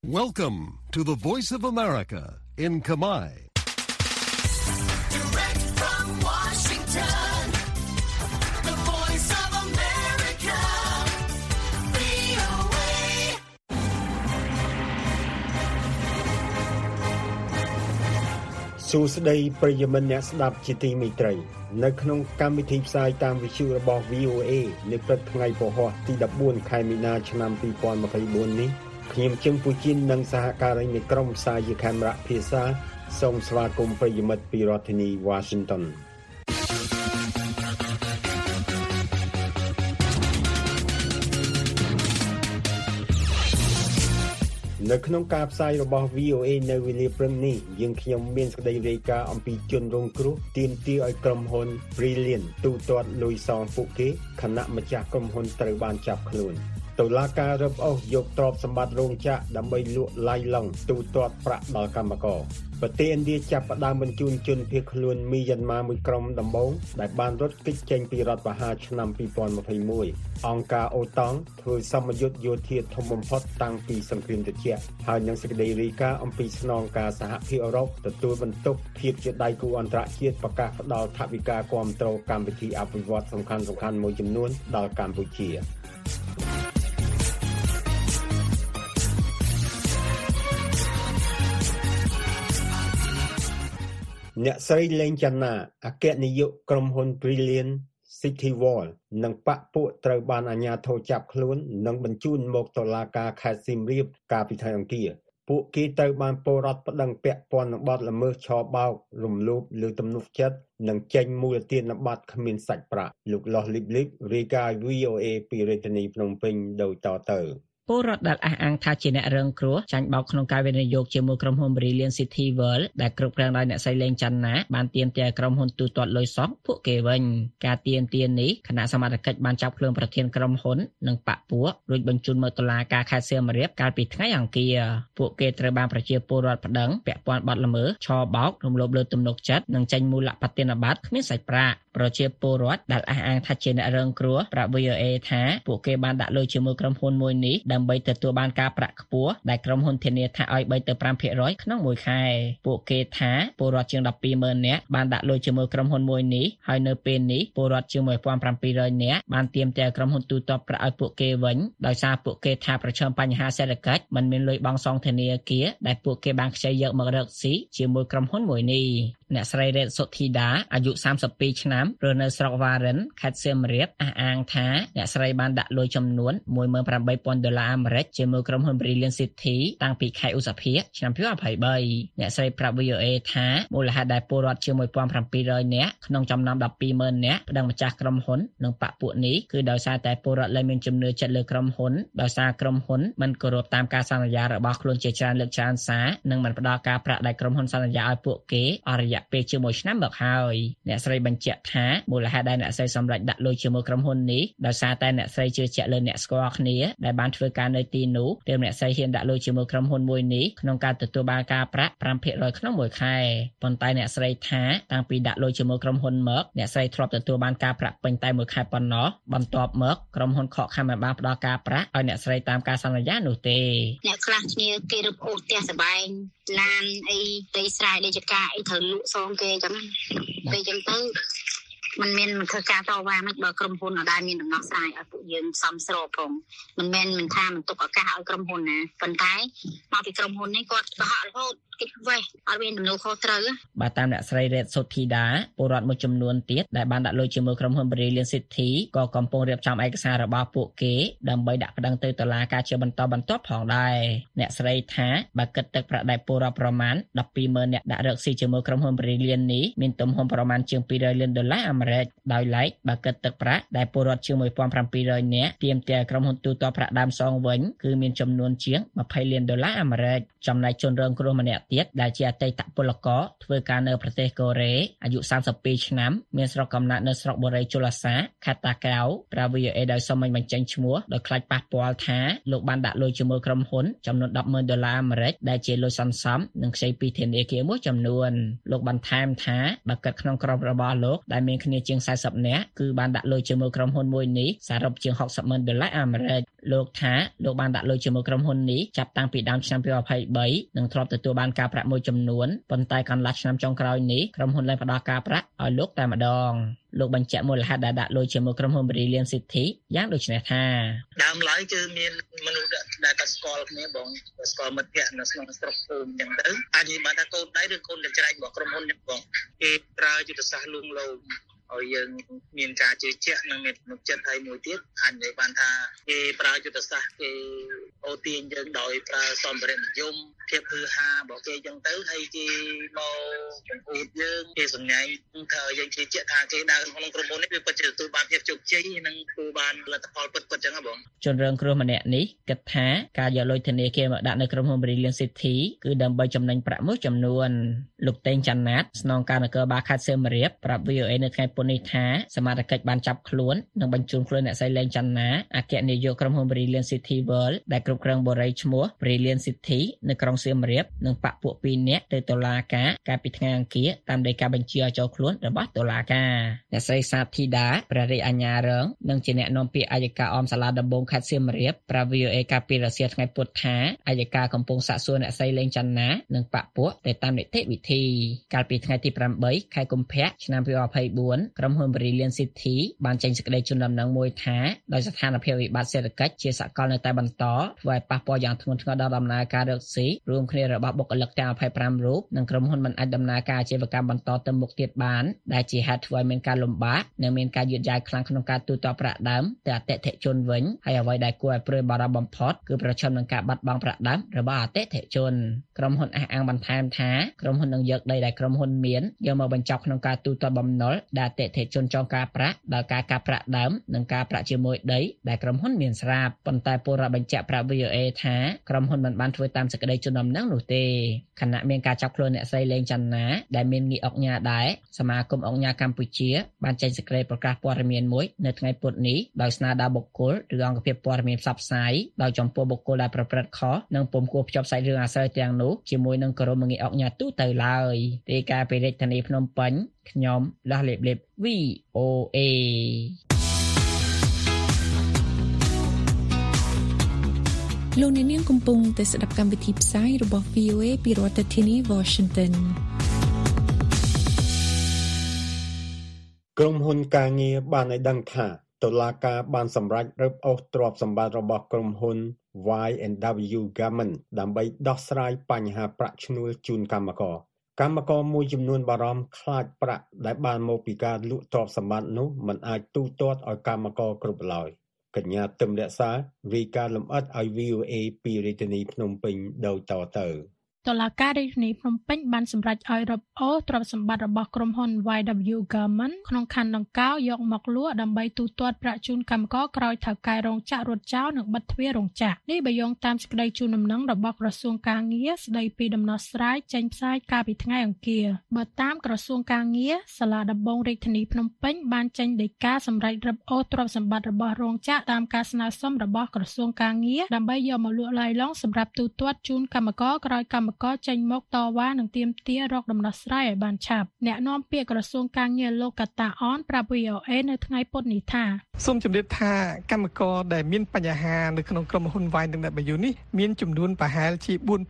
Welcome to the Voice of America in Kamai. Direct from Washington, the Voice of America, VOA. សួស្តីប្រិយមិត្តអ្នកស្ដាប់ជាទីមេត្រីនៅក្នុងកម្មវិធីផ្សាយតាមវិទ្យុរបស់ VOA នៅព្រឹកថ្ងៃពហុទី14ខែមីនាឆ្នាំ2024នេះខ្ញុំជឹងពូជីននិងសហការីនៃក្រុមផ្សាយជាកាមេរ៉ាភាសាសូមស្វាគមន៍ប្រិយមិត្តពីរដ្ឋធានី Washington នៅក្នុងការផ្សាយរបស់ VOA នៅវេលាព្រឹកនេះយើងខ្ញុំមានសេចក្តីរាយការណ៍អំពីជនរងគ្រោះទាមទារឲ្យក្រុមហ៊ុន Brilliant ទូទាត់លុយសងពួកគេខណៈម្ចាស់ក្រុមហ៊ុនត្រូវបានចាប់ខ្លួនតុលាការរឹបអូសយកទ្រព្យសម្បត្តិរោងចក្រដើម្បីលក់ឡាយឡុងទូទាត់ប្រាក់ដល់កម្មករប្រទេសឥណ្ឌាចាប់ផ្ដើមបញ្ជូនជនភៀសខ្លួនមីយ៉ាន់ម៉ាមួយក្រុមដំបូងដែលបានរត់គេចចេញពីរដ្ឋបហាឆ្នាំ2021អង្គការអូតង់ធ្វើសម្ពយុទ្ធយោធាធំបំផុតតាំងពីសង្គ្រាមត្រជាក់ហើយនឹងសេចក្តីរាយការណ៍អំពីស្នងការសហភាពអឺរ៉ុបទទួលបន្ទុកភាពជាដៃគូអន្តរជាតិប្រកាសផ្ដល់ថវិកាគាំទ្រកម្មវិធីអភិវឌ្ឍសំខាន់ៗមួយចំនួនដល់កម្ពុជាអ្នកស្រីលេងចាន់ណាអគ្គនាយកក្រុមហ៊ុន Brilliant City Wall និងបកពួកត្រូវបានអាជ្ញាធរចាប់ខ្លួននិងបញ្ជូនមកតុលាការខេត្តសៀមរាបកាលពីថ្ងៃអង្គារពួកគេត្រូវបានពលរដ្ឋប្តឹងពាក់ព័ន្ធនឹងបទល្មើសឆបោករំលោភលើទំនុកចិត្តនិងចេញមូលទានប័ត្រគ្មានសាច់ប្រាក់លោកលោះលីបលីបរាយការណ៍ VOA ពីរាជធានីភ្នំពេញដោយតទៅពលរដ្ឋដែលអះអាងថាជាអ្នករងគ្រោះចាញ់បោកក្នុងការវិនិយោគជាមួយក្រុមហ៊ុន Brilliant City World ដែលគ្រប់គ្រងដោយអ្នកស្រីលេងច័ន្ទណាបានទាមទារក្រុមហ៊ុនទូទាត់លុយសងពួកគេវិញការទាមទារនេះគណៈសមត្ថកិច្ចបានចាប់ខ្លួនប្រធានក្រុមហ៊ុននិងបកពួករួចបញ្ជូនមកតុលាការខេត្តសៀមរាបកាលពីថ្ងៃអង្គារពួកគេត្រូវបានប្រជាពលរដ្ឋប្តឹងពាក់ព័ន្ធបទល្មើសឆបោករំលោភលើទំនុកចិត្តនិងចេញមូលបទានប័ត្រគ្មានសាច់ប្រាក់ប្រជាពលរដ្ឋដែលអះអាងថាជាអ្នករងគ្រោះប្រាប់ VOA ថាពួកគេបានដាក់លុយជាមួយក្រុមហ៊ុនមួយនេះដើម្បីទទួលបានការប្រាក់ខ្ពស់ដែលក្រុមហ៊ុនធានាថាឲ្យ 3 ទៅ 5% ក្នុងមួយខែពួកគេថាពលរដ្ឋជាង 120,000 នាក់បានដាក់លុយជាមួយក្រុមហ៊ុនមួយនេះហើយនៅពេលនេះពលរដ្ឋជាង 1,700 នាក់បានទាមទារក្រុមហ៊ុនទូទាត់ប្រាក់ឲ្យពួកគេវិញដោយសារពួកគេថាប្រឈមបញ្ហាសេដ្ឋកិច្ចមិនមានលុយបង់សងធនាគារដែលពួកគេបានខ្ចីយកម្ករកស៊ីជាមួយក្រុមហ៊ុនមួយនេះអ្នកស្រីរ៉េតសុធីដាអាយុ32ឆ្នាំរស់នៅស្រុកវ៉ារិនខេត្តសៀមរាបអះអាងថាអ្នកស្រីបានដាក់លុយចំនួន $18,000 អាមេរិកជាមួយក្រុមហ៊ុន Brilliant City តាំងពីខែឧសភាឆ្នាំ2023អ្នកស្រីប្រាប់ VOA ថាមូលហេតុដែលពលរដ្ឋជាង 1,700 នាក់ក្នុងចំណោម 12,000 នាក់ប្តឹងម្ចាស់ក្រុមហ៊ុននិងបកពួកនេះគឺដោយសារតែពលរដ្ឋលែងមានជំនឿចិត្តលើក្រុមហ៊ុនដោយសារក្រុមហ៊ុនមិនគោរពតាមការសន្យារបស់ខ្លួនជាច្រើនលើកច្រើនសារនិងមិនផ្ដល់ការប្រាក់ដែលក្រុមហ៊ុនសន្យាឲ្យពួកគេអស់រយៈពេលជា1ឆ្នាំមកហើយអ្នកស្រីបញ្ជាក់ថាមូលហេតុដែលអ្នកស្រីសម្រេចដាក់លុយជាមួយក្រុមហ៊ុននេះដោយសារតែអ្នកស្រីជឿជាក់លើអ្នកស្គាល់គ្នាដែលបានធ្វើការនៅទីនោះទើបអ្នកស្រីហ៊ានដាក់លុយជាមួយក្រុមហ៊ុនមួយនេះក្នុងការទទួលបានការប្រាក់ 5% ក្នុងមួយខែប៉ុន្តែអ្នកស្រីថាតាំងពីដាក់លុយជាមួយក្រុមហ៊ុនមកអ្នកស្រីធ្លាប់ទទួលបានការប្រាក់ពេញតែមួយខែប៉ុណ្ណោះបន្ទាប់មកក្រុមហ៊ុនខកខានមិនបានផ្ដល់ការប្រាក់ឲ្យអ្នកស្រីតាមការសន្យានោះទេអ្នកខ្លះគ្នាគេរឹបអូសផ្ទះសបែងឡានអីដីស្រែដីចកាអីត្រូវលក់សងគេអញ្ចឹងពេលអញ្ចឹងទៅมันមានធ្វើការតវ៉ាមិនបើក្រុមហ៊ុនអត់ដែលមានដំណោះស្រាយឲ្យពួកយើងសមស្របផងមិនមែនមិនថាមិនទុកឱកាសឲ្យក្រុមហ៊ុនណាប៉ុន្តែមកពីក្រុមហ៊ុននេះគាត់កុហករហូតគេវេះអត់មានដំណោះខុសត្រូវបាទតាមអ្នកស្រីរ៉េតសុធីដាពលរដ្ឋមួយចំនួនទៀតដែលបានដាក់លុយជាមួយក្រុមហ៊ុន Brilliant City ក៏កំពុងរៀបចំឯកសាររបស់ពួកគេដើម្បីដាក់ប្តឹងទៅតុលាការជាបន្តបន្ទាប់ផងដែរអ្នកស្រីថាបើគិតទឹកប្រាក់ដែលពលរដ្ឋប្រមាណ 12,000 នាក់ដាក់រកស៊ីជាមួយក្រុមហ៊ុន Brilliant នេះមានទំហំប្រមាណជាង$200 លានអាមេរិកដោយឡែកបើគិតទឹកប្រាក់ដែលពលរដ្ឋជាង 1,700 នាក់ទាមទារក្រុមហ៊ុនទូទាត់ប្រាក់ដើមសងវិញគឺមានចំនួនជាង$20 លានអាមេរិកចំណែកជនរងគ្រោះម្នាក់ទៀតដែលជាអតីតពលករធ្វើការនៅប្រទេសកូរ៉េអាយុ32ឆ្នាំមានស្រុកកំណើតនៅស្រុកបូរីជូឡាសាខេត្តតាកែវប្រាវ VOA ដោយសុំមិនបញ្ចេញឈ្មោះដោយខ្លាចប៉ះពាល់ថាលោកបានដាក់លុយជាមួយក្រុមហ៊ុនចំនួន$10,000 អាមេរិកដែលជាលុយសន្សំនិងខ្ចីពីធនាគារមួយចំនួនលោកបន្ថែមថាបើគិតក្នុងក្រុមរបស់លោកដែលមានគ្នាគ្នាជាង40នាក់គឺបានដាក់លុយជាមួយក្រុមហ៊ុនមួយនេះសរុបជាង$60,000អាមេរិកលោកថាលោកបានដាក់លុយជាមួយក្រុមហ៊ុននេះចាប់តាំងពីដើមឆ្នាំ2023និងធ្លាប់ទទួលបានការប្រាក់មួយចំនួនប៉ុន្តែកន្លះឆ្នាំចុងក្រោយនេះក្រុមហ៊ុនលែងផ្ដល់ការប្រាក់ឲ្យលោកតែម្ដងលោកបញ្ជាក់មូលហេតុដែលដាក់លុយជាមួយក្រុមហ៊ុន Brilliant City យ៉ាងដូចនេះថាដើមឡើយគឺមានមនុស្សដែលគាត់ស្គាល់គ្នាបងស្គាល់មិត្តភក្តិនៅក្នុងស្រុកភូមិអញ្ចឹងទៅអាចនិយាយបានថាកូនដៃឬកូនកញ្ច្រែងរបស់ក្រុមហ៊ុនហ្នឹងបងគេប្រើយុទ្ធសាស្ត្រលួងលោមឲ្យយើងមានការជឿជាក់និងមានទំនុកចិត្តហើយមួយទៀតអាចនិយាយបានថាគេប្រើយុទ្ធសាស្ត្រគេអូទាញយើងដោយប្រើសម្ភារៈនិយមភាពហឺហារបស់គេអញ្ចឹងទៅហើយគេមកបង្អួតយើងគេសម្ញែងថាយើងជឿជាក់ថាគេដើរក្នុងក្រុមហ៊ុននេះវាពិតជាទទួលបានភាពជោគជ័យនិងទទួលបានលទ្ធផលពិតៗអញ្ចឹងហ៎បងជនរងគ្រោះម្នាក់នេះគិតថាការយកលុយធនាគារមកដាក់នៅក្រុមហ៊ុន Brilliant City គឺដើម្បីចំណេញប្រាក់មួយចំនួនលោកតេងច័ន្ទណាតស្នងការនគរបាលខេត្តសៀមរាបប្រាប់ VOA នៅថ្ងៃពុធនេះថាសមាជិកបានចាប់ខ្លួននិងបញ្ជូនខ្លួនអ្នកស្រីលេងច័ន្ទណាអគ្គនាយកក្រុមហ៊ុន Brilliant City World ដែលគ្រប់គ្រងបូរីឈ្មោះ Brilliant City នៅក្រុងសៀមរាបនិងបកពួក2នាក់ទៅតុលាការកាលពីថ្ងៃអង្គារតាមដីកាបញ្ជាឲ្យចូលខ្លួនរបស់តុលាការអ្នកស្រីសាទធីតាព្រះរាជអាជ្ញារងនិងជាអ្នកនាំពាក្យអัยការអមសាលាដំបងខេត្តសៀមរាបប្រាប់ VOA កាលពីរសៀលថ្ងៃពុធថាអัยការកំពុងសាកសួរអ្នកស្រីលេងច័ន្ទណានិងបកពួកទៅតាមនីតិវិធីកាលពីថ្ងៃទី8ខែកុម្ភៈឆ្នាំ2024ក្រុមហ៊ុន Brilliant City បានចេញសេចក្តីជូនដំណឹងមួយថាដោយស្ថានភាពវិបត្តិសេដ្ឋកិច្ចជាសកលនៅតែបន្តធ្វើឲ្យប៉ះពាល់យ៉ាងធ្ងន់ធ្ងរដល់ដំណើរការរកស៊ីរួមគ្នារបស់បុគ្គលិកទាំង25រូបនិងក្រុមហ៊ុនមិនអាចដំណើរការអាជីវកម្មបន្តទៅមុខទៀតបានដែលជាហេតុធ្វើឲ្យមានការលំបាកនិងមានការយឺតយ៉ាវខ្លាំងក្នុងការទូទាត់ប្រាក់ដើមទៅអតិថិជនវិញហើយអ្វីដែលគួរឲ្យព្រួយបារម្ភបំផុតគឺប្រឈមនឹងការបាត់បង់ប្រាក់ដើមរបស់អតិថិជនក្រុមហ៊ុនអះអាងបន្ថែមថាក្រុមហ៊ុននឹងយកដីដែលក្រុមហ៊ុនមានយកមកបញ្ចប់ក្នុងការទូទាត់បំណុលដែលអតិថិជនចង់ការប្រាក់ដល់ការកាប់ប្រាក់ដើមនិងការប្រាក់ជាមួយដីដែលក្រុមហ៊ុនមានស្រាប់ប៉ុន្តែពលរដ្ឋបញ្ជាក់ប្រាប់ VOA ថាក្រុមហ៊ុនមិនបានធ្វើតាមសេចក្តីជូនដំណឹងនោះទេខណៈមានការចាប់ខ្លួនអ្នកស្រីលេងច័ន្ទណាដែលមានងារអុកញ៉ាដែរសមាគមអុកញ៉ាកម្ពុជាបានចេញសេចក្តីប្រកាសព័ត៌មានមួយនៅថ្ងៃពុធនេះដោយស្នើដល់បុគ្គលឬអង្គភាពព័ត៌មានផ្សព្វផ្សាយដោយចំពោះបុគ្គលដែលប្រព្រឹត្តខុសនិងពុំគួរភ្ជាប់សាច់រឿងអាស្រូវទាំងនោះជាមួយនឹងក្រុមងារអុកញ៉ាទូទៅឡើយរាយការណ៍ពីរាជធានីភ្នំពេញខ្ញុំលាស់លេបលេប VOA លោកអ្នកនាងកំពុងតែស្ដាប់កម្មវិធីផ្សាយរបស់ VOA ពីរដ្ឋធានី Washington ក្រុមហ៊ុនការងារបានឲ្យដឹងថាតុលាការបានសម្រេចរឹបអូសទ្រព្យសម្បត្តិរបស់ក្រុមហ៊ុន Y&W Garment ដើម្បីដោះស្រាយបញ្ហាប្រាក់ឈ្នួលជូនកម្មករមួយចំនួនបារម្ភខ្លាចប្រាក់ដែលបានមកពីការលក់ទ្រព្យសម្បត្តិនោះមិនអាចទូទាត់ឲ្យកម្មករគ្រប់ឡើយកញ្ញាទឹមរក្សារាយការណ៍លម្អិតឲ្យ VOA ពីរាជធានីភ្នំពេញដោយតទៅតុលាការរាជធានីភ្នំពេញបានសម្រេចឲ្យរឹបអូសទ្រព្យសម្បត្តិរបស់ក្រុមហ៊ុន YW Garment ក្នុងខណ្ឌដង្កោយកមកលក់ដើម្បីទូទាត់ប្រាក់ជូនកម្មករក្រោយថៅកែរោងចក្ររត់ចោលនិងបិទទ្វាររោងចក្រនេះបើយោងតាមសេចក្តីជូនដំណឹងរបស់ក្រសួងការងារស្តីពីដំណោះស្រាយចេញផ្សាយកាលពីថ្ងៃអង្គារបើតាមក្រសួងការងារសាលាដំបងរាជធានីភ្នំពេញបានចេញដីកាសម្រេចរឹបអូសទ្រព្យសម្បត្តិរបស់រោងចក្រតាមការស្នើសុំរបស់ក្រសួងការងារដើម្បីយកមកលក់ឡាយឡុងសម្រាប់ទូទាត់ជូនកម្មករក្រោយកម្មករចេញមកតវ៉ានិងទាមទាររកដំណោះស្រាយឲ្យបានឆាប់អ្នកនាំពាក្យក្រសួងការងារលោកកតាអនប្រាប់ VOA នៅថ្ងៃពុធនេះថាសូមជម្រាបថាកម្មករដែលមានបញ្ហានៅក្នុងក្រុមហ៊ុន Y&W នេះមានចំនួនប្រហែលជា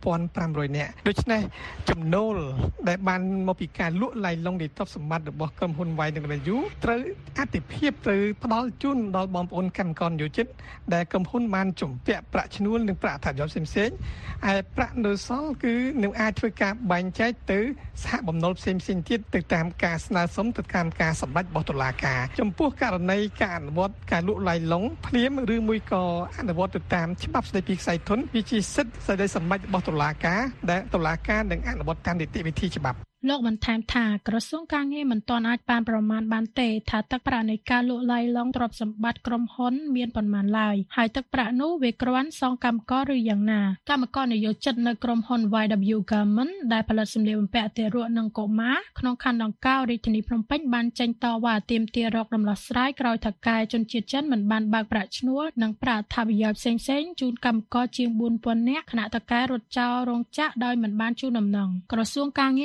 4,500 នាក់ដូច្នេះចំណូលដែលបានមកពីការលក់ឡាយឡុងនៃទ្រព្យសម្បត្តិរបស់ក្រុមហ៊ុន Y&W ត្រូវអតិភិបទៅផ្ដល់ជូនដល់បងប្អូនកម្មករនិយោជិតដែលក្រុមហ៊ុនបានជំពាក់ប្រាក់ឈ្នួលនិងប្រាក់អត្ថប្រយោជន៍ផ្សេងៗហើយប្រាក់នៅសល់គឺនឹងអាចធ្វើការបែងចែកទៅសហបំណុលផ្សេងៗទៀតទៅតាមការស្នើសុំទៅតាមការសម្រេចរបស់តុលាការចំពោះករណីការអនុវត្តការលក់ឡាយឡុងភ្លាមឬមួយក៏អនុវត្តទៅតាមច្បាប់ស្តីពីខ្សែធនវាជាសិទ្ធិសេរីសម្រេចរបស់តុលាការដែលតុលាការនឹងអនុវត្តតាមនីតិវិធីច្បាប់លោកបន្ថែមថាក្រសួងការងារមិនទាន់អាចប្រមាណបានទេថាទឹកប្រាក់នៃការលក់ឡាយឡុងទ្រព្យសម្បត្តិក្រុមហ៊ុនមានប៉ុន្មានឡើយហើយទឹកប្រាក់នោះវាគ្រាន់សងកម្មករឬយ៉ាងណាកម្មករនិយោជិតនៅក្រុមហ៊ុន YW Garment ដែលផលិតសម្លៀកបំពាក់ទារកនិងកុមារក្នុងខណ្ឌដង្កោរាជធានីភ្នំពេញបានចេញតវ៉ាទាមទាររកដំណោះស្រាយក្រោយថៅកែជនជាតិចិនមិនបានបើកប្រាក់ឈ្នួលនិងប្រាក់អត្ថប្រយោជន៍ផ្សេងៗជូនកម្មករជាង 4,000 នាក់ខណៈថៅកែរត់ចោលរោងចក្រដោយមិនបានជូនដំណឹងក្រសួងការងារក៏បាន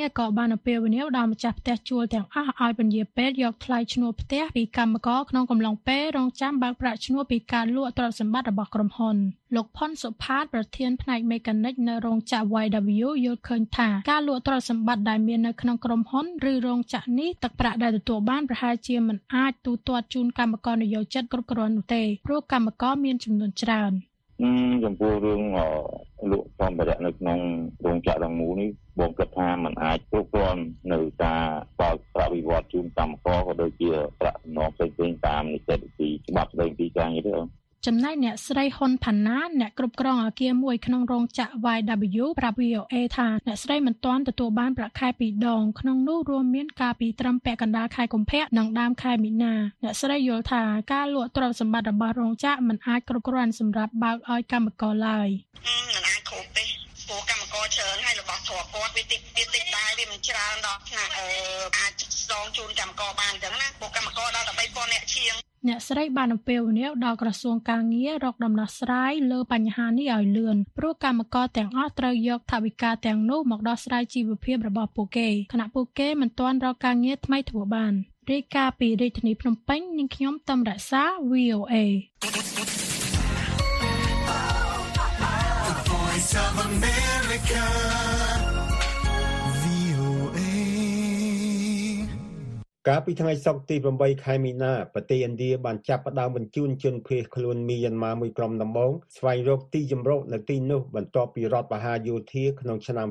អំពាវនាវដល់ម្ចាស់ផ្ទះជួលទាំងអស់ឲ្យពន្យាពេទ្យយកថ្លៃឈ្នួលផ្ទះពីកម្មករក្នុងកំឡុងពេលរងចាំបើកប្រាក់ឈ្នួលពីការលក់ទ្រព្យសម្បត្តិរបស់ក្រុមហ៊ុនលោកផុនសុផាតប្រធានផ្នែកមេកានិកនៅរោងចក្រ YW យល់ឃើញថាការលក់ទ្រព្យសម្បត្តិដែលមាននៅក្នុងក្រុមហ៊ុនឬរោងចក្រនេះទឹកប្រាក់ដែលទទួលបានប្រហែលជាមិនអាចទូទាត់ជូនកម្មករនិយោជិតគ្រប់គ្រាន់នោះទេព្រោះកម្មករមានចំនួនច្រើនចំពោះរឿងលក់សម្ភារៈនៅក្នុងរោងចក្រទាំងមូលនេះបងគិតថាมันអាចគ្រប់គ្រាន់នៅការបើកប្រាក់វិវត្តជូនកម្មករក៏ដូចជាប្រាក់សំណងផ្សេងៗតាមនីតិវិធីច្បាប់ស្តីពីការងារទេចំណែកអ្នកស្រីហ៊ុនផាណាអ្នកគ្រប់គ្រងអគារមួយក្នុងរោងចក្រ YW ប្រាប់ VOA ថាអ្នកស្រីមិនទាន់ទទួលបានប្រាក់ខែ2ដងក្នុងនោះរួមមានការពីត្រឹមពាក់កណ្ដាលខែកុម្ភៈនិងដើមខែមីនាអ្នកស្រីយល់ថាការលក់ទ្រព្យសម្បត្តិរបស់រោងចក្រមិនអាចគ្រប់គ្រាន់សម្រាប់បើកឲ្យកម្មករឡើយមិនអាចគ្រប់ទេព្រោះកម្មករច្រើនហើយរបស់ទ្រព្យគាត់វាតិចដែរវាមិនច្រើនដល់ថ្នាក់អាចស្ទងជូនកម្មករបានអញ្ចឹងណាព្រោះកម្មករដល់ 13,000 នាក់ជាងអ្នកស្រីបានអំពាវនាវដល់ក្រសួងការងាររកដំណោះស្រាយលើបញ្ហានេះឲ្យលឿនព្រោះកម្មករទាំងអស់ត្រូវយកថវិកាទាំងនោះមកដោះស្រាយជីវភាពរបស់ពួកគេខណៈពួកគេមិនទាន់រកការងារថ្មីធ្វើបានរាយការណ៍ពីរាជធានីភ្នំពេញនាងខ្ញុំតឹមរក្សា VOA The Voice of America កាលពីថ្ងៃសុក្រទី8ខែមីនាប្រទេសឥណ្ឌាបានចាប់ផ្ដើមបញ្ជូនជនភៀសខ្លួនមីយ៉ាន់ម៉ាមួយក្រុមដំបូងស្វែងរកទីជម្រកនៅទីនោះបន្ទាប់ពីរដ្ឋបហាយោធាក្នុងឆ្នាំ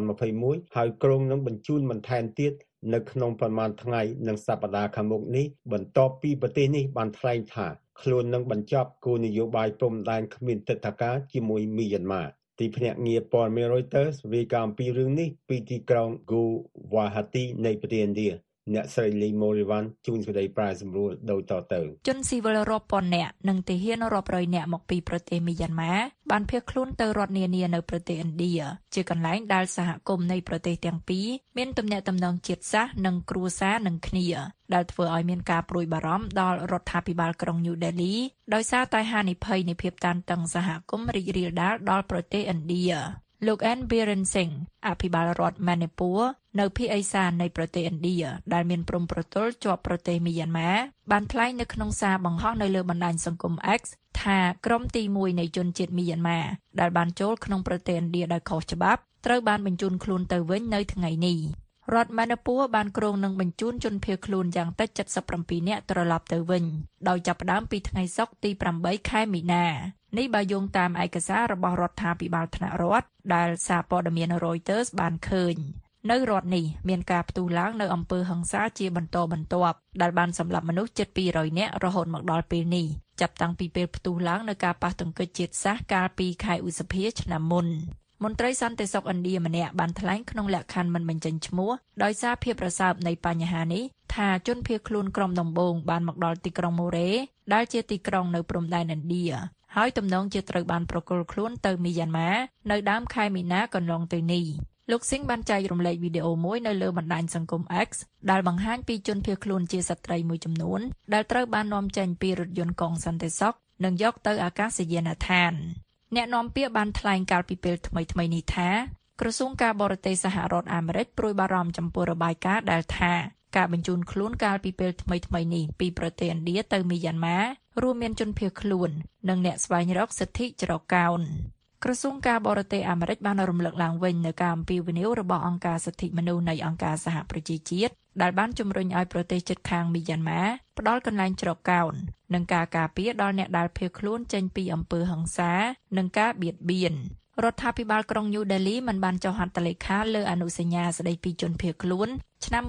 2021ហើយក្រុងនឹងបញ្ជូនបន្ថែមទៀតនៅក្នុងប្រមាណថ្ងៃនិងសប្តាហ៍ខាងមុខនេះបន្ទាប់ពីប្រទេសនេះបានថ្លែងថាខ្លួននឹងបញ្ចប់គោលនយោបាយព្រំដែនគ្មានទិដ្ឋាការជាមួយមីយ៉ាន់ម៉ាទីភ្នាក់ងារព័ត៌មាន Reuters រាយការណ៍អំពីរឿងនេះពីទីក្រុង Guwahati នៃប្រទេសឥណ្ឌាអ្នកស្រីលីម៉ូរីវ៉ាន់ជួនសេចក្តីប្រែសម្រួលដោយតទៅជនស៊ីវិលរាប់ពាន់នាក់និងទាហានរាប់រយនាក់មកពីប្រទេសមីយ៉ាន់ម៉ាបានភៀសខ្លួនទៅរដ្ឋនានានៅប្រទេសឥណ្ឌាជាកន្លែងដែលសហគមន៍នៃប្រទេសទាំងពីរមានទំនាក់ទំនងជាតិសាសន៍និងគ្រួសារនឹងគ្នាដែលធ្វើឲ្យមានការព្រួយបារម្ភដល់រដ្ឋាភិបាលក្រុងញូដេលីដោយសារតែហានិភ័យនៃភាពតានតឹងសហគមន៍រីករាលដាលដល់ប្រទេសឥណ្ឌាលោក N. Biren Singh អភិបាលរដ្ឋ Manipur នៅភាគឦសាននៃប្រទេសឥណ្ឌាដែលមានព្រំប្រទល់ជាប់ប្រទេសមីយ៉ាន់ម៉ាបានថ្លែងនៅក្នុងសារបង្ហោះនៅលើបណ្ដាញសង្គម X ថាក្រុមទី1នៃជនជាតិមីយ៉ាន់ម៉ាដែលបានចូលក្នុងប្រទេសឥណ្ឌាដោយខុសច្បាប់ត្រូវបានបញ្ជូនខ្លួនទៅវិញនៅថ្ងៃនេះរដ្ឋ Manipur បានគ្រោងនឹងបញ្ជូនជនភៀសខ្លួនយ៉ាងតិច77នាក់ត្រឡប់ទៅវិញដោយចាប់ផ្ដើមពីថ្ងៃសុក្រទី8ខែមីនានេះបើយោងតាមឯកសាររបស់រដ្ឋាភិបាលថ្នាក់រដ្ឋដែលសារព័ត៌មាន Reuters បានឃើញនៅរដ្ឋនេះមានការផ្ទុះឡើងនៅអំពើហិង្សាជាបន្តបន្ទាប់ដែលបានសម្លាប់មនុស្សជិត200នាក់រហូតមកដល់ពេលនេះចាប់តាំងពីពេលផ្ទុះឡើងនៅការប៉ះទង្គិចជាតិសាសន៍កាលពីខែឧសភាឆ្នាំមុនមន្ត្រីសន្តិសុខឥណ្ឌាម្នាក់បានថ្លែងក្នុងលក្ខខណ្ឌមិនបញ្ចេញឈ្មោះដោយសារភាពរសើបនៃបញ្ហានេះថាជនភៀសខ្លួនក្រុមដំបូងបានមកដល់ទីក្រុងម៉ូរ៉េដែលជាទីក្រុងនៅព្រំដែនឥណ្ឌាហើយទំនងជាត្រូវបានប្រគល់ខ្លួនទៅមីយ៉ាន់ម៉ានៅដើមខែមីនាកន្លងទៅនេះលោកស៊ីងបានចែករំលែកវីដេអូមួយនៅលើបណ្ដាញសង្គម X ដែលបង្ហាញពីជនភៀសខ្លួនជាស្ត្រីមួយចំនួនដែលត្រូវបាននាំចេញពីរថយន្តកងសន្តិសុខនិងយកទៅអាកាសយានដ្ឋានអ្នកនាំពាក្យបានថ្លែងកាលពីពេលថ្មីនេះថាក្រសួងការបរទេសសហរដ្ឋអាមេរិកព្រួយបារម្ភចំពោះរបាយការណ៍ដែលថាការបញ្ជូនខ្លួនកាលពីពេលថ្មីនេះពីប្រទេសឥណ្ឌាទៅមីយ៉ាន់ម៉ារួមមានជនភៀសខ្លួននិងអ្នកស្វែងរកសិទ្ធិច្រកកោនក្រសួងការបរទេសអាមេរិកបានរំលឹកឡើងវិញនៅការអំពាវនាវរបស់អង្គការសិទ្ធិមនុស្សនៃអង្គការសហប្រជាជាតិដែលបានជំរុញឲ្យប្រទេសជិតខាងមីយ៉ាន់ម៉ាផ្ដល់កន្លែងច្រកកោននិងការការពារដល់អ្នកដែលភៀសខ្លួនចេញពីអំពើហិង្សានិងការបៀតបៀនរដ្ឋាភិបាលក្រុងញូដេលីមិនបានចុះហត្ថលេខាលើអនុសញ្ញាស្តីពីជនភៀសខ្លួនឆ្នាំ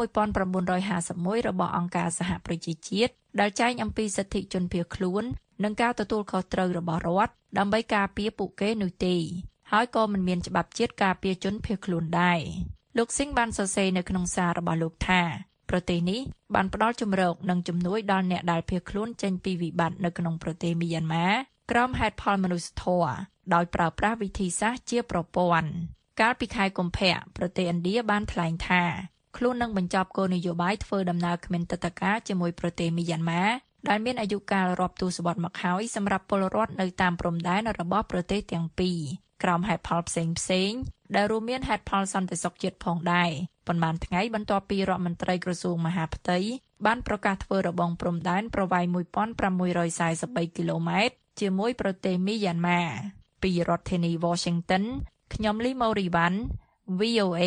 1951របស់អង្គការសហប្រជាជាតិដែលចែងអំពីសិទ្ធិជនភៀសខ្លួននិងការទទួលខុសត្រូវរបស់រដ្ឋដើម្បីការពារពួកគេនោះទេហើយក៏មិនមានច្បាប់ជាតិការពារជនភៀសខ្លួនដែរលោកស៊ីងបានសរសេរនៅក្នុងសាររបស់លោកថាប្រទេសនេះបានផ្ដល់ជំរកនិងជំនួយដល់អ្នកដែលភៀសខ្លួនចេញពីវិបត្តិនៅក្នុងប្រទេសមីយ៉ាន់ម៉ាក្រោមហេតុផលមនុស្សធម៌ដោយប្រើប្រាស់វិធីសាស្ត្រជាប្រព័ន្ធកាលពីខែកុម្ភៈប្រទេសឥណ្ឌាបានថ្លែងថាខ្លួននឹងបញ្ចប់គោលនយោបាយធ្វើដំណើរគ្មានទិដ្ឋាការជាមួយប្រទេសមីយ៉ាន់ម៉ាដែលមានអាយុកាលរាប់ទសវត្សរ៍មកហើយសម្រាប់ពលរដ្ឋនៅតាមព្រំដែនរបស់ប្រទេសទាំងពីរក្រោមហេតុផលផ្សេងដែលរួមមានហេតុផលសន្តិសុខជាតិផងដែរប៉ុន្មានថ្ងៃបន្ទាប់ពីរដ្ឋមន្ត្រីក្រសួងមហាផ្ទៃបានប្រកាសធ្វើរបងព្រំដែនប្រវែង 1543 គីឡូម៉ែត្រជាមួយប្រទេសមីយ៉ាន់ម៉ាពីរដ្ឋធានី Washington ខ្ញុំលីម៉ូរីវ៉ាន់ VOA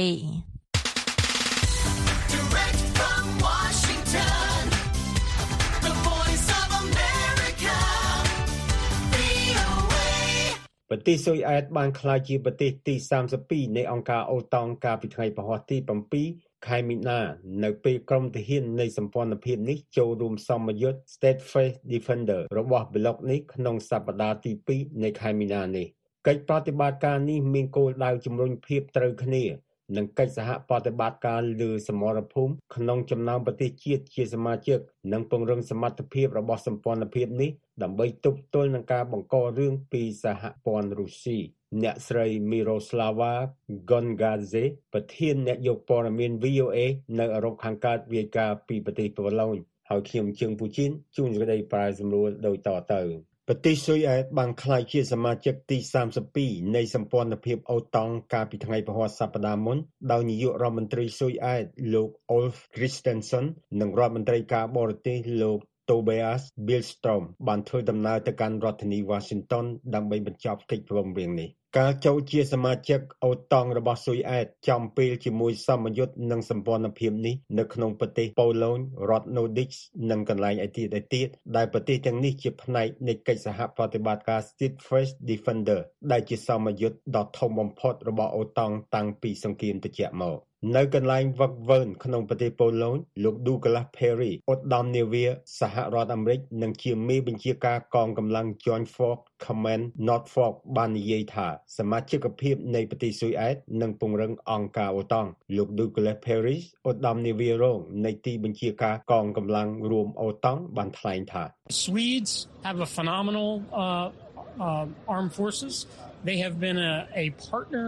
ប្រទេសស៊ុយអែតបានក្លាយជាប្រទេសទី32នៃអង្គការអូតង់កាលពីថ្ងៃពហុទី7ខែមីនានៅពេលក្រុមទាហាននៃសម្ព័ន្ធភាពនេះចូលរួមសមយុទ្ធ Steadfast Defender របស់ប្លុកនេះក្នុងសប្តាហ៍ទី2នៃខែមីនានេះកិច្ចប្រតិបត្តិការនេះមានគោលដៅជំរុញភាពត្រូវគ្នានិងកិច្ចសហប្រតិបត្តិការលើសមរភូមិក្នុងចំណោមប្រទេសជាតិជាសមាជិកនិងពង្រឹងសមត្ថភាពរបស់សម្ព័ន្ធភាពនេះដើម្បីទប់ទល់នឹងការបង្ករឿងពីសហព័ន្ធរុស្ស៊ីអ្នកស្រី Miroslava Gongadze ប្រធានអ្នកយកព័ត៌មាន VOA នៅអឺរ៉ុបខាងកើតរាយការណ៍ពីប្រទេសប៉ូឡូញហើយខ្ញុំជើងពូជីនជួនសេចក្តីប្រាយសម្រួលដូចតទៅប្រទេសស៊ុយអែតបានក្លាយជាសមាជិកទី32នៃសម្ព័ន្ធភាពអូតង់កាលពីថ្ងៃពហុសប្តាហ៍មុនដោយនាយករដ្ឋមន្ត្រីស៊ុយអែតលោក Ulf Kristersson និងរដ្ឋមន្ត្រីការបរទេសលោក Tobias Billström បានធ្វើដំណើរទៅកាន់រដ្ឋធានី Washington ដើម្បីបញ្ចប់កិច្ចព្រមព្រៀងនេះការចូលជាសមាជិកអូតង់របស់ស៊ុយអែតចំពេលជាមួយសមយុទ្ធនិងសម្ព័ន្ធភាពនេះនៅក្នុងប្រទេសប៉ូឡូញរដ្ឋ Nordics និងកន្លែងឯទៀតដែលប្រទេសទាំងនេះជាផ្នែកនៃកិច្ចសហប្រតិបត្តិការ Steadfast Defender ដែលជាសមយុទ្ធដ៏ធំបំផុតរបស់អូតង់តាំងពីសង្គ្រាមត្រជាក់មកនៅកន្លែងវឹកវើក្នុងប្រទេសប៉ូឡូញលោក Douglas Perry ឧត្តមនាវាសហរដ្ឋអាមេរិកនិងជាមេបញ្ជាការកងកម្លាំង Joint Force Command Norfolk បាននិយាយថាសមាជិកភាពនៃប្រទេសស៊ុយអែតនឹងពង្រឹងអង្គការអូតង់លោក Douglas Perry ឧត្តមនាវារងនៃទីបញ្ជាការកងកម្លាំងរួមអូតង់បានថ្លែងថា Swedes have a phenomenal armed forces. They have been a partner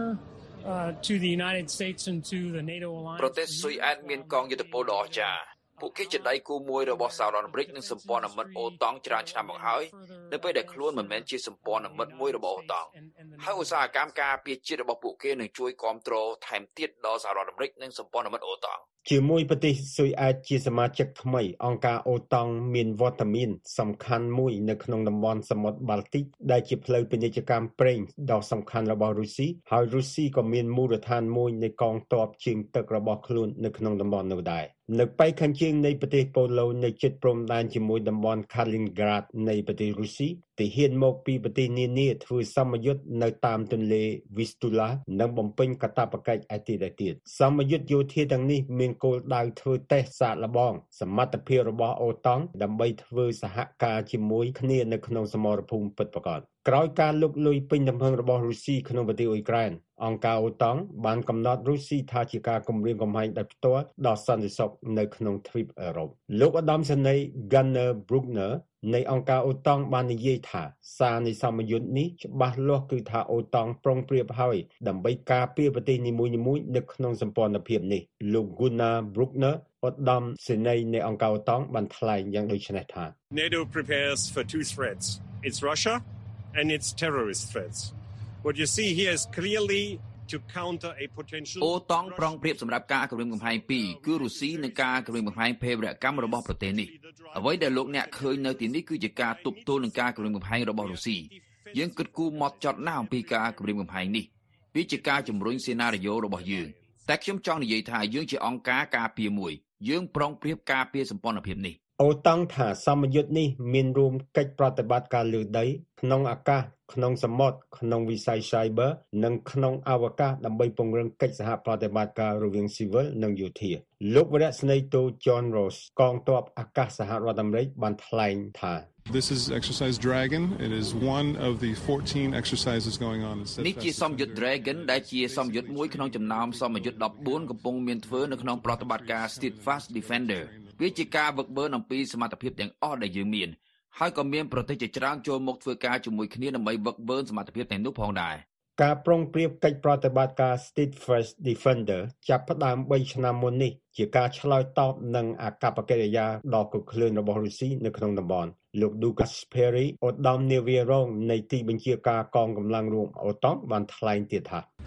to the United States and to the NATO alliance ប្រទេសស៊ុយអែតមានកងយុទ្ធពលដ៏អស្ចារ្យពួកគេជាដៃគូមួយរបស់សហរដ្ឋអាមេរិកនិងសម្ព័ន្ធមិត្តអូតង់ច្រើនឆ្នាំមកហើយនៅពេលដែលខ្លួនមិនមែនជាសម្ព័ន្ធមិត្តមួយរបស់អូតង់ហើយឧស្សាហកម្មការពារជាតិរបស់ពួកគេនឹងជួយគាំទ្រថែមទៀតដល់សហរដ្ឋអាមេរិកនិងសម្ព័ន្ធមិត្តអូតង់ជាមួយប្រទេសស៊ុយអែតជាសមាជិកថ្មីអង្គការអូតង់មានវត្តមានសំខាន់មួយនៅក្នុងតំបន់សមុទ្របាល់ទិកដែលជាផ្លូវពាណិជ្ជកម្មប្រេងដ៏សំខាន់របស់រុស្ស៊ីហើយរុស្ស៊ីក៏មានមូលដ្ឋានមួយនៃកងទ័ពជើងទឹករបស់ខ្លួននៅក្នុងតំបន់នោះដែរនៅប៉ែកខាងជើងនៃប្រទេសប៉ូឡូញនៅជិតព្រំដែនជាមួយតំបន់ Kaliningrad នៃប្រទេសរុស្ស៊ីទាហានមកពីប្រទេសនានាធ្វើសមយុទ្ធនៅតាមទន្លេ Vistula និងបំពេញកាតព្វកិច្ចឯទៀតសមយុទ្ធយោធាទាំងនេះមានគោលដៅធ្វើតេស្តសាកល្បងសមត្ថភាពរបស់អូតង់ដើម្បីធ្វើសហការជាមួយគ្នានៅក្នុងសមរភូមិពិតប្រាកដក្រោយការលុកលុយពេញទំហឹងរបស់រុស្ស៊ីក្នុងប្រទេសអ៊ុយក្រែនអង្គការអូតង់បានកំណត់រុស្ស៊ីថាជាការគំរាមកំហែងដោយផ្ទាល់ដល់សន្តិសុខនៅក្នុងទ្វីបអឺរ៉ុបលោកឧត្តមសេនីយ៍ Gunnar Bruckner នៃអង្គការអូតង់បាននិយាយថាសារនៃសមយុទ្ធនេះច្បាស់លាស់គឺថាអូតង់ប្រុងប្រៀបហើយដើម្បីការពារប្រទេសនីមួយៗនៅក្នុងសម្ព័ន្ធភាពនេះលោក Gunnar Bruckner ឧត្តមសេនីយ៍នៃអង្គការអូតង់បានថ្លែងយ៉ាងដូចនេះថា NATO prepares for two threats. It's Russia and its terrorist threats. What you see here is clearly to counter a potential អូតង់ប្រុងប្រៀបសម្រាប់ការគំរាមកំហែងពីរគឺរុស្ស៊ីនិងការគំរាមកំហែងភេរវកម្មរបស់ប្រទេសនេះអ្វីដែលលោកអ្នកឃើញនៅទីនេះគឺជាការទប់ទល់នឹងការគំរាមកំហែងរបស់រុស្ស៊ីយើងគិតគូរម៉ត់ចត់ណាស់អំពីការគំរាមកំហែងនេះវាជាការជំរុញសេណារីយ៉ូរបស់យើងតែខ្ញុំចង់និយាយថាយើងជាអង្គការការពារមួយយើងប្រុងប្រៀបការពារសម្ព័ន្ធភាពនេះអូតង់ថាសមយុទ្ធនេះមានរួមកិច្ចប្រតិបត្តិការលើដីក្នុងអាកាសក្នុងសមុទ្រក្នុងវិស័យ Cyber និងក្នុងអវកាសដើម្បីពង្រឹងកិច្ចសហប្រតិបត្តិការរវាងស៊ីវិលនិងយោធាលោកវរៈស្នេហ៍តូ John Ross កងទ័ពអាកាសសហរដ្ឋអាមេរិកបានថ្លែងថា This is exercise Dragon. It is one of the 14 exercises going on in Steadfast. នេះជាសមយុទ្ធ Dragon ដែលជាសមយុទ្ធមួយក្នុងចំណោមសមយុទ្ធ14កំពុងមានធ្វើនៅក្នុងប្រតិបត្តិការ Steadfast Defender វាជាការវឹកវើអំពីសមត្ថភាពទាំងអស់ដែលយើងមានហើយក៏មានប្រទេសជាច្រើនចូលមកធ្វើការជាមួយគ្នាដើម្បីវឹកវើសមត្ថភាពទាំងនោះផងដែរការប្រុងប្រៀបកិច្ចប្រតិបត្តិការ Steadfast Defender ចាប់ផ្ដើម3ឆ្នាំមុននេះជាការឆ្លើយតបនឹងអាកប្បកិរិយាដ៏គ្រោះថ្លៀងរបស់រុស្ស៊ីនៅក្នុងតំបន់លោក Douglas Perry ឧត្តមនាវារងនៃទីបញ្ជាការកងកម្លាំងរួមអូតង់បានថ្លែងទៀតថា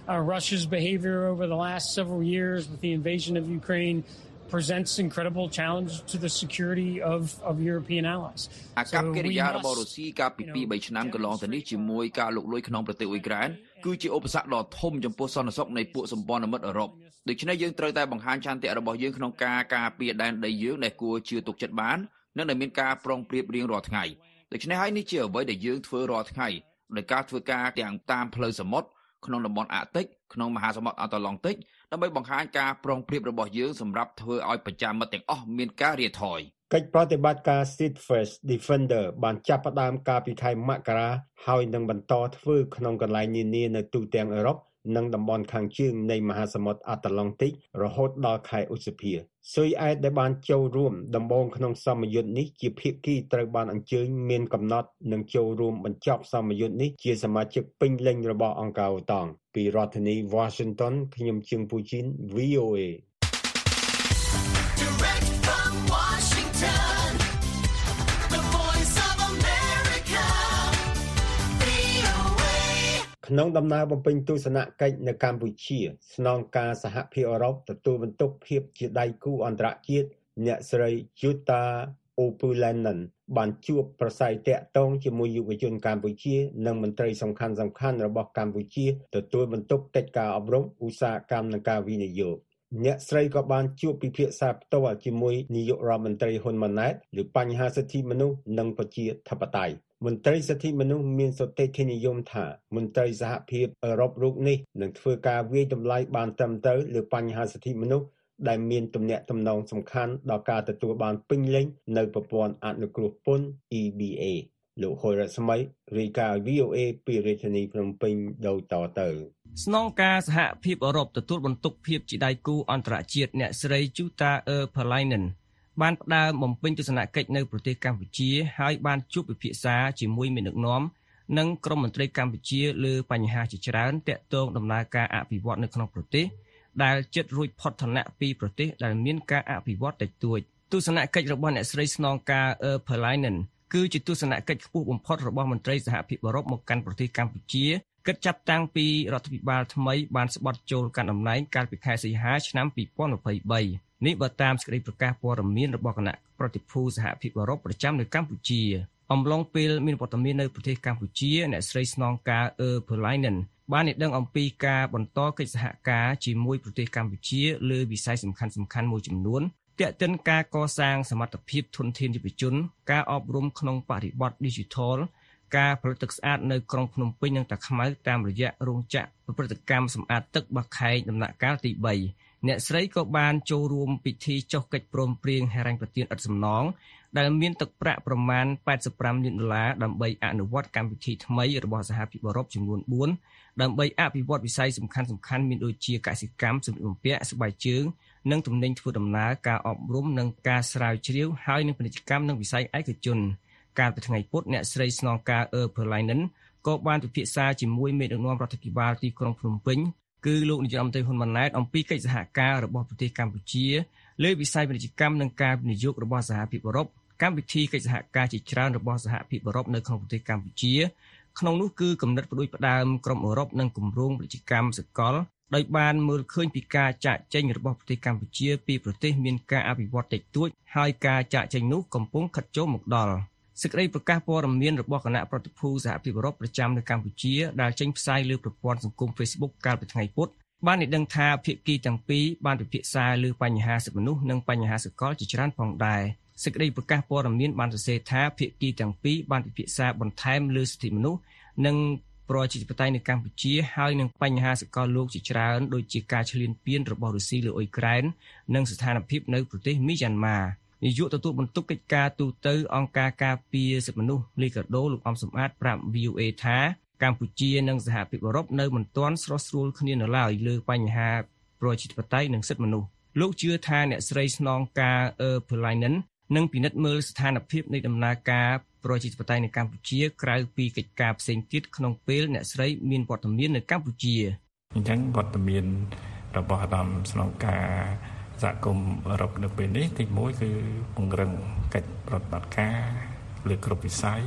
Russia's behavior over the last several years with the invasion of Ukraine presents incredible challenge to the security of European allies. អាកប្បកិរិយារបស់រុស្ស៊ីកាលពី 2-3 ឆ្នាំកន្លងទៅនេះជាមួយការលុកលុយក្នុងប្រទេសអ៊ុយក្រែនគឺជាឧបសគ្គដ៏ធំចំពោះសន្តិសុខនៃពួកសម្ព័ន្ធមិត្តអឺរ៉ុបដូច្នេះយើងត្រូវតែបង្ហាញឆន្ទៈរបស់យើងក្នុងការការពារដែនដីយើងដែលគួរជឿទុកចិត្តបាននិងដែលមានការប្រុងប្រៀបរៀងរាល់ថ្ងៃដូច្នេះហើយនេះជាអ្វីដែលយើងធ្វើរាល់ថ្ងៃដោយការធ្វើការទាំងតាមផ្លូវសមុទ្រក្នុងតំបន់អាកទិកក្នុងមហាសមុទ្រអាត្លង់ទិកដើម្បីបង្ហាញការប្រុងប្រៀបរបស់យើងសម្រាប់ធ្វើឲ្យប្រជាមិត្តទាំងអស់មានការរាថយកិច្ចប្រតិបត្តិការ Steadfast Defender បានចាប់ផ្ដើមកាលពីខែមករាហើយនឹងបន្តធ្វើក្នុងកន្លែងនានានៅទូទាំងអឺរ៉ុបនិងតំបន់ខាងជើងនៃមហាសមុទ្រអាត្លង់ទិករហូតដល់ខែឧសភាស៊ុយអែតដែលបានចូលរួមដំបូងក្នុងសមយុទ្ធនេះជាភាគីត្រូវបានអញ្ជើញមានកំណត់នឹងចូលរួមបញ្ចប់សមយុទ្ធនេះជាសមាជិកពេញលេញរបស់អង្គការអូតង់ពីរដ្ឋធានី Washington ខ្ញុំជឹងពូជីន VOA Direct from Washington The Voice of America VOA ក្នុងដំណើរបំពេញទស្សនកិច្ចនៅកម្ពុជាស្នងការសហភាពអឺរ៉ុបទទួលបន្ទុកភាពជាដៃគូអន្តរជាតិអ្នកស្រី Jutta Urpilainen បានជួបប្រស័យតាក់ទងជាមួយយុវជនកម្ពុជានិងមន្ត្រីសំខាន់ៗរបស់កម្ពុជាទទួលបន្ទុកកិច្ចការអប់រំឧស្សាហកម្មនិងការវិនិយោគអ្នកស្រីក៏បានជួបពិភាក្សាផ្ទាល់ជាមួយនាយករដ្ឋមន្ត្រីហ៊ុនម៉ាណែតលើបញ្ហាសិទ្ធិមនុស្សនិងប្រជាធិបតេយ្យមន្ត្រីសិទ្ធិមនុស្សមានសតិធិនិយមថាមន្ត្រីសហភាពអឺរ៉ុបរូបនេះនឹងធ្វើការវាយតម្លៃបានត្រឹមត្រូវលើបញ្ហាសិទ្ធិមនុស្សដែលមានទំនាក់ទំនងសំខាន់ដល់ការទទួលបានពេញលេញនៅប្រព័ន្ធអនុគ្រោះពន្ធ EBA លោកហុយរស្មីរាយការណ៍ VOA ពីរាជធានីភ្នំពេញដូចតទៅស្នងការសហភាពអឺរ៉ុបទទួលបន្ទុកភាពជាដៃគូអន្តរជាតិអ្នកស្រី Jutta Urpilainen បានផ្ដើមបំពេញទស្សនកិច្ចនៅប្រទេសកម្ពុជាហើយបានជួបពិភាក្សាជាមួយមេដឹកនាំនិងក្រុមមន្ត្រីកម្ពុជាលើបញ្ហាជាច្រើនទាក់ទងដំណើរការអភិវឌ្ឍនៅក្នុងប្រទេសដែលជិតរួចផុតឋានៈពីប្រទេសដែលមានការអភិវឌ្ឍតិចតួចទស្សនកិច្ចរបស់អ្នកស្រីស្នងការ Urpilainen គឺជាទស្សនកិច្ចខ្ពស់បំផុតរបស់មន្ត្រីសហភាពអឺរ៉ុបមកកាន់ប្រទេសកម្ពុជាគិតចាប់តាំងពីរដ្ឋាភិបាលថ្មីបានស្បត់ចូលកាន់តំណែងកាលពីខែសីហាឆ្នាំ2023នេះបើតាមសេចក្តីប្រកាសព័ត៌មានរបស់គណៈប្រតិភូសហភាពអឺរ៉ុបប្រចាំនៅកម្ពុជាអំឡុងពេលមានវត្តមាននៅប្រទេសកម្ពុជាអ្នកស្រីស្នងការ Urpilainen បានឲ្យដឹងអំពីការបន្តកិច្ចសហការជាមួយប្រទេសកម្ពុជាលើវិស័យសំខាន់ៗមួយចំនួនទាក់ទិនការកសាងសមត្ថភាពធនធានយុវជនការអប់រំក្នុងបរិបទ Digital ការផលិតទឹកស្អាតនៅក្រុងភ្នំពេញនិងតាខ្មៅតាមរយៈរោងចក្រប្រតិកម្មសម្អាតទឹកបាក់ខែងដំណាក់កាលទី3អ្នកស្រីក៏បានចូលរួមពិធីចុះកិច្ចព្រមព្រៀងហិរញ្ញប្បទានឥតសំណងដែលមានទឹកប្រាក់ប្រមាណ$85 លានដើម្បីអនុវត្តកម្មវិធីថ្មីរបស់សហភាពអឺរ៉ុបចំនួន4ដើម្បីអភិវឌ្ឍវិស័យសំខាន់ៗមានដូចជាកសិកម្មសម្ភារបំពាក់ស្បែកជើងនិងទំនិញធ្វើដំណើរការអប់រំនិងការស្រាវជ្រាវហើយនឹងពាណិជ្ជកម្មនិងវិស័យឯកជនកាលពីថ្ងៃពុធអ្នកស្រីស្នងការ Urpilainen ក៏បានពិភាក្សាជាមួយមេដឹកនាំរដ្ឋាភិបាលទីក្រុងភ្នំពេញគឺលោកនាយករដ្ឋមន្ត្រីហ៊ុនម៉ាណែតអំពីកិច្ចសហការរបស់ប្រទេសកម្ពុជាលើវិស័យពាណិជ្ជកម្មនិងការវិនិយោគរបស់សហភាពអឺរ៉ុបកម្មវិធីកិច្ចសហការជាច្រើនរបស់សហភាពអឺរ៉ុបនៅក្នុងប្រទេសកម្ពុជាក្នុងនោះគឺគំនិតផ្ដួចផ្ដើមក្រុមអឺរ៉ុបនិងគម្រោងពាណិជ្ជកម្មសកលដោយបានមើលឃើញពីការចាកចេញរបស់ប្រទេសកម្ពុជាពីប្រទេសមានការអភិវឌ្ឍតិចតួចហើយការចាកចេញនោះកំពុងខិតចូលមកដល់សេចក្តីប្រកាសព័ត៌មានរបស់គណៈប្រតិភូសហភាពអឺរ៉ុបប្រចាំនៅកម្ពុជាដែលចេញផ្សាយលើប្រព័ន្ធសង្គម Facebook កាលពីថ្ងៃពុធបានឲ្យដឹងថាភាគីទាំងពីរបានពិភាក្សាលើបញ្ហាសិទ្ធិមនុស្សនិងបញ្ហាសកលជាច្រើនផងដែរសេចក្តីប្រកាសព័ត៌មានបានសរសេរថាភាគីទាំងពីរបានពិភាក្សាបន្ថែមលើសិទ្ធិមនុស្សនិងប្រជាធិបតេយ្យនៅកម្ពុជាហើយនឹងបញ្ហាសកលលោកជាច្រើនដូចជាការឈ្លានពានរបស់រុស្ស៊ីលើអ៊ុយក្រែននិងស្ថានភាពនៅប្រទេសមីយ៉ាន់ម៉ានាយកទទួលបន្ទុកកិច្ចការទូតអង្គការការពារសិទ្ធិមនុស្សលីកាដូលោកអំសំអាតប្រាប់ VOA ថាកម្ពុជានិងសហភាពអឺរ៉ុបនៅមិនទាន់ស្រស់ស្រួលគ្នានៅឡើយលើបញ្ហាប្រជាធិបតេយ្យនិងសិទ្ធិមនុស្សលោកជឿថាអ្នកស្រីស្នងការ Urpilainen នឹងពិនិត្យមើលស្ថានភាពនៃដំណើរការប្រជាធិបតេយ្យនៅកម្ពុជាក្រៅពីកិច្ចការផ្សេងទៀតក្នុងពេលអ្នកស្រីមានវត្តមាននៅកម្ពុជាអញ្ចឹងវត្តមានរបស់អាដាមស្នងការសហគមន៍អឺរ៉ុបនៅពេលនេះទី1គឺពង្រឹងកិច្ចប្រតិបត្តិការលើគ្រប់វិស័យ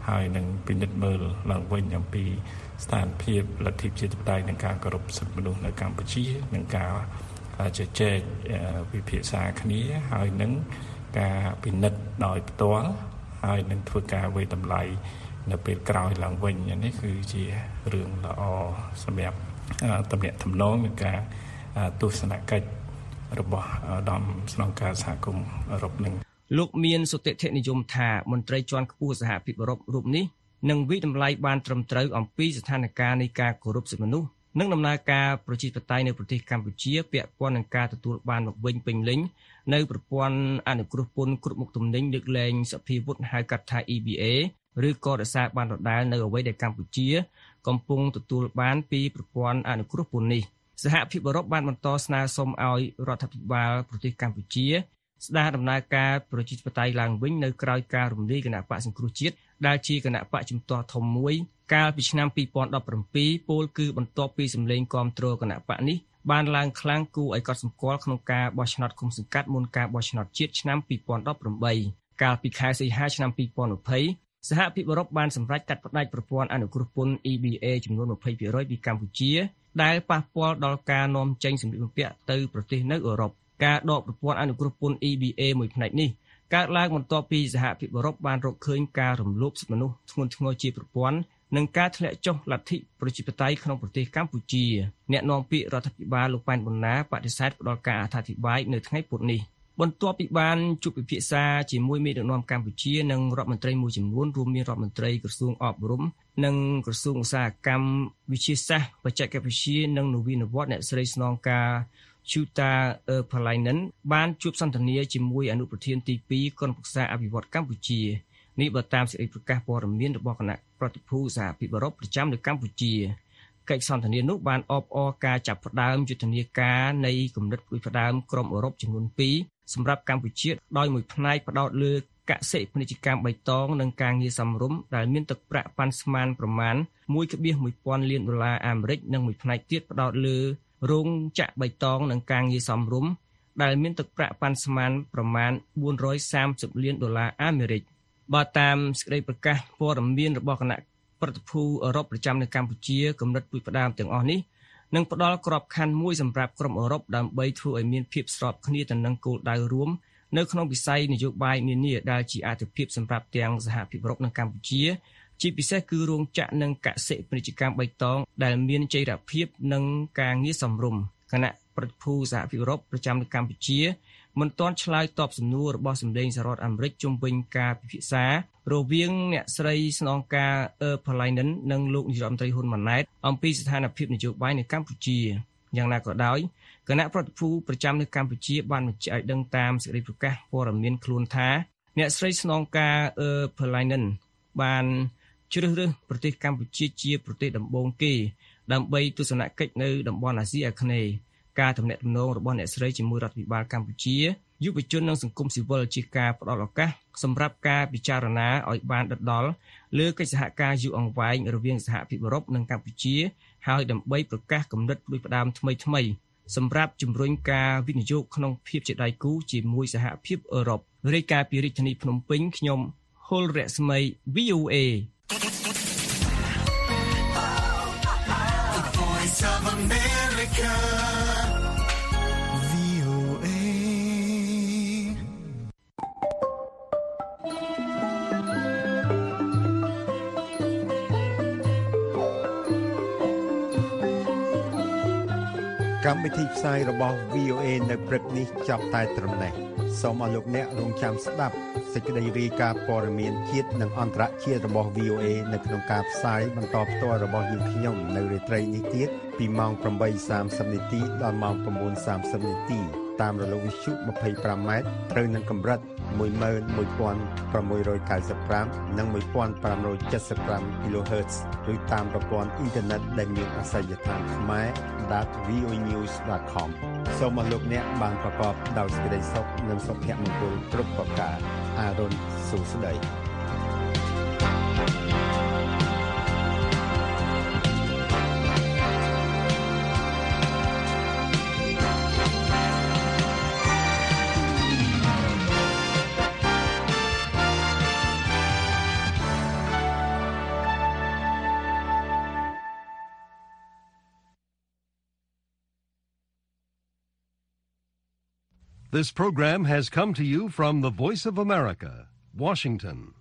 ហើយនឹងពិនិត្យមើលឡើងវិញអំពីស្ថានភាពលទ្ធិប្រជាធិបតេយ្យនិងការគោរពសិទ្ធិមនុស្សនៅកម្ពុជានិងការជជែកវិភាសាគ្នាហើយនឹងការពិនិត្យដោយផ្ទាល់ហើយនឹងធ្វើការវិតម្លៃនៅពេលក្រោយឡើងវិញនេះគឺជារឿងល្អសម្រាប់តំណែងតំណងនិងការទស្សនកិច្ចរបស់ដំស្នងការសហគមន៍អឺរ៉ុបនឹងលោកមានសុតិធិនិយមថាមន្ត្រីជាន់ខ្ពស់សហភាពអឺរ៉ុបរូបនេះនឹងវិតម្លៃបានត្រឹមត្រូវអំពីស្ថានភាពនៃការគោរពសិទ្ធិមនុស្សនិងដំណើរការប្រជាធិបតេយ្យនៅប្រទេសកម្ពុជាពាក់ព័ន្ធនឹងការទទួលបានមកវិញពេញលេញនៅប្រព័ន្ធអនុគ្រោះពន្ធគ្រប់មុខទំនិញលើកលែងសភាវុធហៅកាត់ថា EBA ឬក៏រក្សាបានដដែលនៅអ្វីដែលកម្ពុជាកំពុងទទួលបានពីប្រព័ន្ធអនុគ្រោះពន្ធនេះសហភាពអឺរ៉ុបបានបន្តស្នើសុំឲ្យរដ្ឋាភិបាលប្រទេសកម្ពុជាស្ដារដំណើរការប្រជាធិបតេយ្យឡើងវិញនៅក្រៅការរំលាយគណៈបកសង្គ្រោះជាតិដែលជាគណៈបកជំទាស់ធំមួយកាលពីឆ្នាំ2017ពោលគឺបន្ទាប់ពីសម្លេងគាំទ្រគណៈបកនេះបានឡើងខ្លាំងគួរឲ្យកត់សម្គាល់ក្នុងការបោះឆ្នោតឃុំសង្កាត់មុនការបោះឆ្នោតជាតិឆ្នាំ2018កាលពីខែសីហាឆ្នាំ2020សហភាពអឺរ៉ុបបានសម្រេចកាត់ផ្តាច់ប្រព័ន្ធអនុគ្រោះពន្ធ EBA ចំនួន 20% ពីកម្ពុជាដែលប៉ះពាល់ដល់ការនាំចេញសម្ភារៈបំពាក់ទៅប្រទេសនៅអឺរ៉ុបការដកប្រព័ន្ធអនុគ្រោះពន្ធ EBA មួយផ្នែកនេះកើតឡើងបន្ទាប់ពីសហភាពអឺរ៉ុបបានរកឃើញការរំលោភសិទ្ធិមនុស្សធ្ងន់ធ្ងរជាប្រព័ន្ធនិងការធ្លាក់ចុះលទ្ធិប្រជាធិបតេយ្យក្នុងប្រទេសកម្ពុជាអ្នកនាំពាក្យរដ្ឋាភិបាលលោកប៉ែនប៊ុនណាបដិសេធផ្ដល់ការអធិប្បាយនៅថ្ងៃពុធនេះបន្ទាប់ពីបានជួបពិភាក្សាជាមួយមេដឹកនាំកម្ពុជានិងរដ្ឋមន្ត្រីមួយចំនួនរួមមានរដ្ឋមន្ត្រីក្រសួងអប់រំនិងក្រសួងឧស្សាហកម្មវិទ្យាសាស្ត្របច្ចេកវិទ្យានិងនវានុវត្តន៍អ្នកស្រីស្នងការChuta Palainen បានជួបសន្ទនាជាមួយអនុប្រធានទី2ក្រុមប្រឹក្សាអភិវឌ្ឍកម្ពុជានេះបើតាមសេចក្តីប្រកាសព័ត៌មានរបស់គណៈប្រតិភូសហភាពអឺរ៉ុបប្រចាំនៅកម្ពុជាកិច្ចសន្ទនានោះបានអបអរការចាប់ផ្ដើមយុទ្ធនាការនៃគំនិតផ្ដួចផ្ដើមក្រុមអឺរ៉ុបចំនួន2សម្រាប់កម្ពុជាដោយមួយផ្នែកផ្ដោតលើកសិពាណិជ្ជកម្មបៃតងនិងការងារសមរម្យដែលមានទឹកប្រាក់ប៉ាន់ស្មានប្រមាណ $1.1 លានអាមេរិកនិងមួយផ្នែកទៀតផ្ដោតលើរោងចក្របៃតងនិងការងារសមរម្យដែលមានទឹកប្រាក់ប៉ាន់ស្មានប្រមាណ $430 លានអាមេរិកបើតាមសេចក្តីប្រកាសព័ត៌មានរបស់គណៈប្រតិភូអឺរ៉ុបប្រចាំនៅកម្ពុជាគំនិតផ្ដួចផ្ដើមទាំងអស់នេះនឹងផ្ដល់ក្របខ័ណ្ឌមួយសម្រាប់ក្រុមអឺរ៉ុបដើម្បីធ្វើឲ្យមានភាពស្របគ្នាទៅនឹងគោលដៅរួមនៅក្នុងវិស័យនយោបាយនានាដែលជាអាទិភាពសម្រាប់ទាំងសហភាពអឺរ៉ុបនិងកម្ពុជាជាពិសេសគឺរោងចក្រនិងកសិពាណិជ្ជកម្មបៃតងដែលមានចីរភាពនិងការងារសមរម្យគណៈប្រតិភូសហភាពអឺរ៉ុបប្រចាំនៅកម្ពុជាមិនទាន់ឆ្លើយតបសំណួររបស់សម្លេងសហរដ្ឋអាមេរិកជុំវិញការពិភាក្សារវាងអ្នកស្រីស្នងការ Palainen និងលោកនាយរដ្ឋមន្ត្រីហ៊ុនម៉ាណែតអំពីស្ថានភាពនយោបាយនៅកម្ពុជាយ៉ាងណាក៏ដោយគណៈប្រតិភូប្រចាំនៅកម្ពុជាបានបញ្ជាក់ឲ្យដឹងតាមសេចក្តីប្រកាសព័ត៌មានខ្លួនថាអ្នកស្រីស្នងការ Palainen បានជ្រើសរើសប្រទេសកម្ពុជាជាប្រទេសដំបូងគេដើម្បីទស្សនកិច្ចនៅតំបន់អាស៊ីអាគ្នេយ៍ការទំនាក់ទំនងរបស់អ្នកស្រីជាមួយរដ្ឋាភិបាលកម្ពុជាយុវជននិងសង្គមស៊ីវិលជាការផ្តល់ឱកាសសម្រាប់ការពិចារណាឲ្យបានដិតដល់លើកិច្ចសហការយូរអង្វែងរវាងសហភាពអឺរ៉ុបនិងកម្ពុជាហើយដើម្បីប្រកាសគំនិតផ្ដួចផ្ដើមថ្មីៗសម្រាប់ជំរុញការវិនិយោគក្នុងភាពជាដៃគូជាមួយសហភាពអឺរ៉ុបរាយការណ៍ពីរាជធានីភ្នំពេញខ្ញុំហុលរស្មី VOA of America VOA កម្មវិធីផ្សាយរបស់ VOA នៅព្រឹកនេះចាប់តែត្រឹមនេះសូមអរលោកអ្នករងចាំស្ដាប់សេចក្តីរាយការណ៍ព័ត៌មានជាតិនិងអន្តរជាតិរបស់ VOA នៅក្នុងការផ្សាយបន្តផ្ទាល់របស់យើងខ្ញុំនៅរាត្រីនេះទៀតពីម៉ោង 8:30 នាទីដល់ម៉ោង 9:30 នាទីតាមរលកវិទ្យុ 25 ម៉ែត្រត្រូវនឹងកម្រិត 11695 និង 1575 kHz ឬតាមប្រព័ន្ធអ៊ីនធឺណិតដែលមានអាសយដ្ឋានខ្មែរ.voanews.com សូមអរលោកអ្នកបានប្រកបដោយសេចក្តីសុខនិងសុភមង្គលគ្រប់ប្រការអារុនសុស្ដី This program has come to you from the Voice of America, Washington.